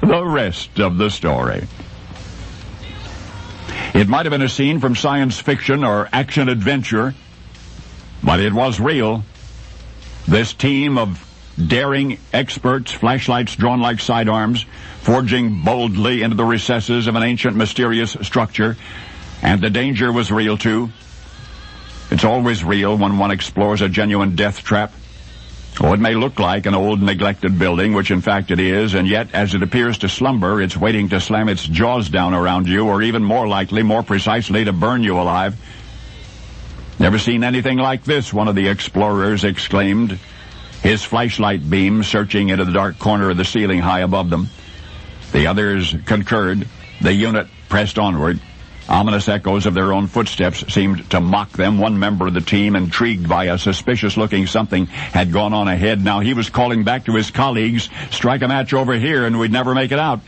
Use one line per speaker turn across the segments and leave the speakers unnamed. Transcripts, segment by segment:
The rest of the story. It might have been a scene from science fiction or action-adventure, but it was real. This team of daring experts, flashlights drawn like sidearms, forging boldly into the recesses of an ancient, mysterious structure, and the danger was real, too. It's always real when one explores a genuine death trap. Oh, it may look like an old, neglected building, which in fact it is, and yet, as it appears to slumber, it's waiting to slam its jaws down around you, or even more likely, more precisely, to burn you alive. "Never seen anything like this," one of the explorers exclaimed, his flashlight beam searching into the dark corner of the ceiling high above them. The others concurred. The unit pressed onward. Ominous echoes of their own footsteps seemed to mock them. One member of the team, intrigued by a suspicious-looking something, had gone on ahead. Now he was calling back to his colleagues, "Strike a match over here and we'd never make it out."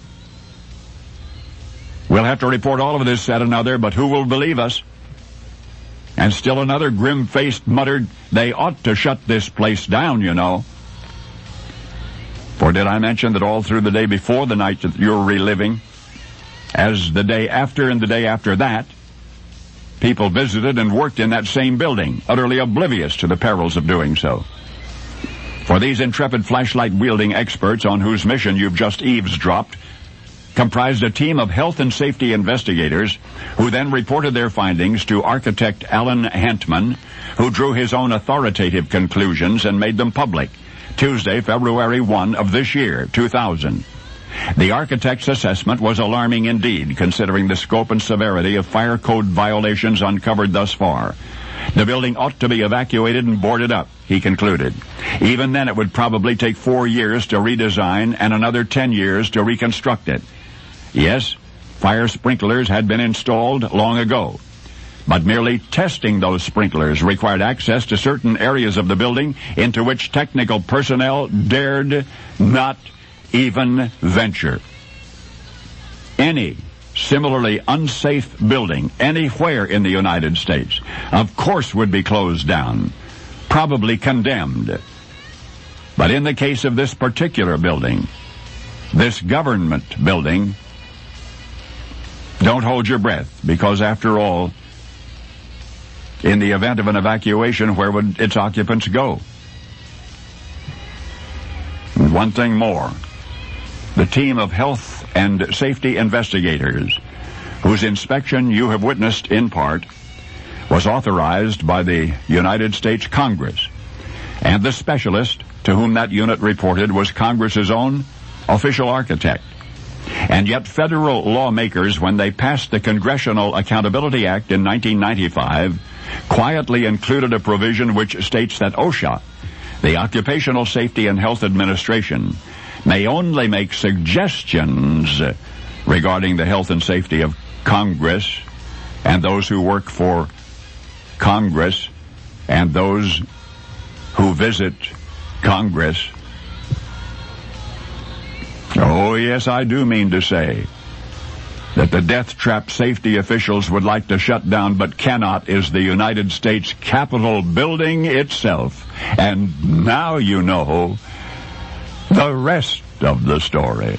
"We'll have to report all of this," said another, "but who will believe us?" And still another grim-faced muttered, "They ought to shut this place down, you know." For did I mention that all through the day before the night that you're reliving, as the day after and the day after that, people visited and worked in that same building, utterly oblivious to the perils of doing so? For these intrepid flashlight-wielding experts on whose mission you've just eavesdropped comprised a team of health and safety investigators who then reported their findings to architect Alan Hantman, who drew his own authoritative conclusions and made them public, Tuesday, February 1 of this year, 2000. The architect's assessment was alarming indeed, considering the scope and severity of fire code violations uncovered thus far. The building ought to be evacuated and boarded up, he concluded. Even then it would probably take 4 years to redesign and another 10 years to reconstruct it. Yes, fire sprinklers had been installed long ago, but merely testing those sprinklers required access to certain areas of the building into which technical personnel dared not even venture. Any similarly unsafe building anywhere in the United States, of course, would be closed down, probably condemned. But in the case of this particular building, this government building, don't hold your breath, because after all, in the event of an evacuation, where would its occupants go? And one thing more. The team of health and safety investigators, whose inspection you have witnessed in part, was authorized by the United States Congress, and the specialist to whom that unit reported was Congress's own official architect. And yet federal lawmakers, when they passed the Congressional Accountability Act in 1995, quietly included a provision which states that OSHA, the Occupational Safety and Health Administration, may only make suggestions regarding the health and safety of Congress and those who work for Congress and those who visit Congress. Oh, yes, I do mean to say that the death trap safety officials would like to shut down but cannot is the United States Capitol building itself. And now you know the rest of the story.